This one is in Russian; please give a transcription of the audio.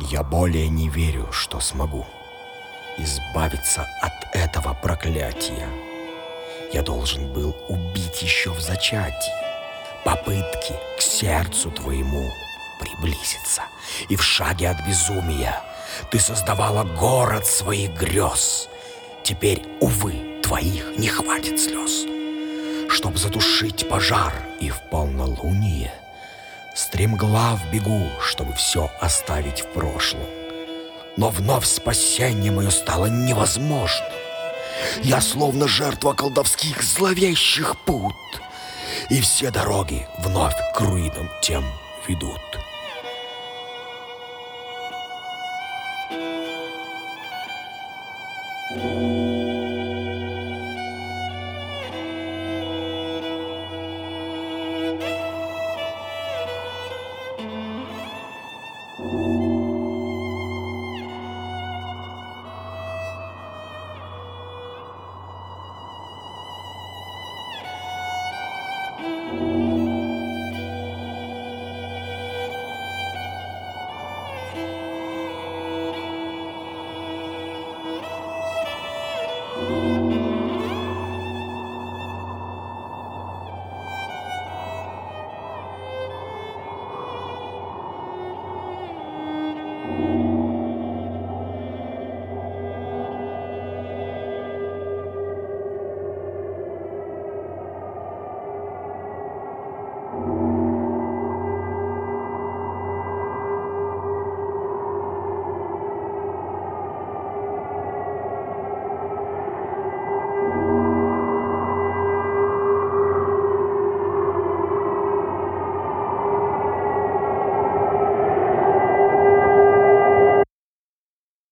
Я более не верю, что смогу избавиться от этого проклятия. Я должен был убить еще в зачатии. Попытки к сердцу твоему приблизиться. И в шаге от безумия ты создавала город своих грез. Теперь, увы, твоих не хватит слез, чтоб затушить пожар, и в полнолуние стремглав бегу, чтобы все оставить в прошлом. Но вновь спасение мое стало невозможно. Я словно жертва колдовских зловещих пут, и все дороги вновь к руинам тем ведут.